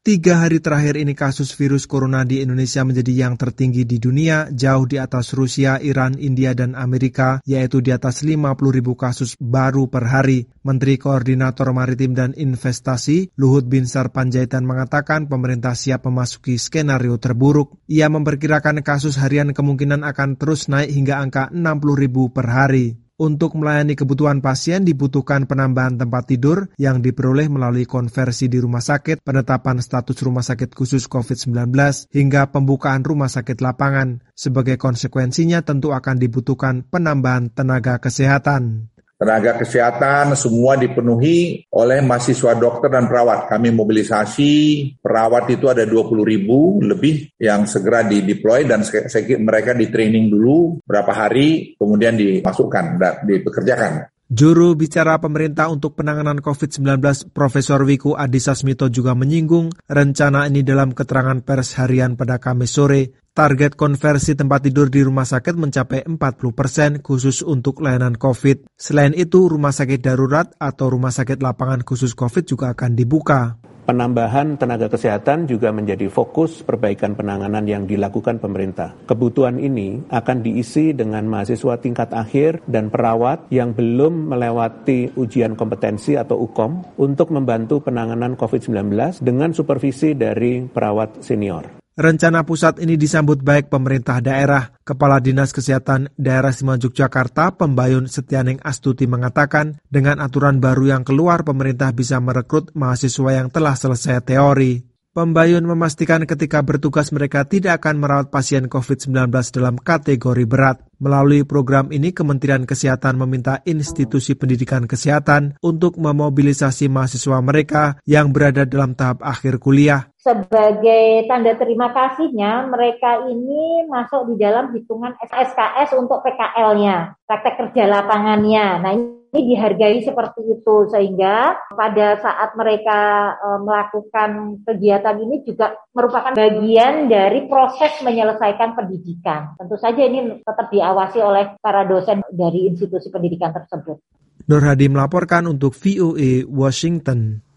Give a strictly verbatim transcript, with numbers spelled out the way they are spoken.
Tiga hari terakhir ini kasus virus corona di Indonesia menjadi yang tertinggi di dunia, jauh di atas Rusia, Iran, India, dan Amerika, yaitu di atas lima puluh ribu kasus baru per hari. Menteri Koordinator Maritim dan Investasi, Luhut Binsar Panjaitan mengatakan pemerintah siap memasuki skenario terburuk. Ia memperkirakan kasus harian kemungkinan akan terus naik hingga angka enam puluh ribu per hari. Untuk melayani kebutuhan pasien dibutuhkan penambahan tempat tidur yang diperoleh melalui konversi di rumah sakit, penetapan status rumah sakit khusus covid sembilan belas, hingga pembukaan rumah sakit lapangan. Sebagai konsekuensinya tentu akan dibutuhkan penambahan tenaga kesehatan. Tenaga kesehatan semua dipenuhi oleh mahasiswa dokter dan perawat. Kami mobilisasi perawat itu ada dua puluh ribu lebih yang segera di-deploy dan mereka di-training dulu berapa hari, kemudian dimasukkan dan dipekerjakan. Juru bicara pemerintah untuk penanganan covid sembilan belas, Profesor Wiku Adhisa Smito juga menyinggung rencana ini dalam keterangan pers harian pada Kamis sore. Target konversi tempat tidur di rumah sakit mencapai empat puluh persen khusus untuk layanan COVID. Selain itu, rumah sakit darurat atau rumah sakit lapangan khusus COVID juga akan dibuka. Penambahan tenaga kesehatan juga menjadi fokus perbaikan penanganan yang dilakukan pemerintah. Kebutuhan ini akan diisi dengan mahasiswa tingkat akhir dan perawat yang belum melewati ujian kompetensi atau U K O M untuk membantu penanganan covid sembilan belas dengan supervisi dari perawat senior. Rencana pusat ini disambut baik pemerintah daerah. Kepala Dinas Kesehatan Daerah Istimewa Yogyakarta, Pembayun Setianing Astuti mengatakan, dengan aturan baru yang keluar, pemerintah bisa merekrut mahasiswa yang telah selesai teori. Pembayun memastikan ketika bertugas mereka tidak akan merawat pasien covid sembilan belas dalam kategori berat. Melalui program ini, Kementerian Kesehatan meminta institusi pendidikan kesehatan untuk memobilisasi mahasiswa mereka yang berada dalam tahap akhir kuliah. Sebagai tanda terima kasihnya, mereka ini masuk di dalam hitungan S K S untuk P K L-nya, praktek kerja lapangannya. Nah, ini dihargai seperti itu, sehingga pada saat mereka e, melakukan kegiatan ini juga merupakan bagian dari proses menyelesaikan pendidikan. Tentu saja ini tetap diawasi oleh para dosen dari institusi pendidikan tersebut. Nur Hadi melaporkan untuk V O A Washington.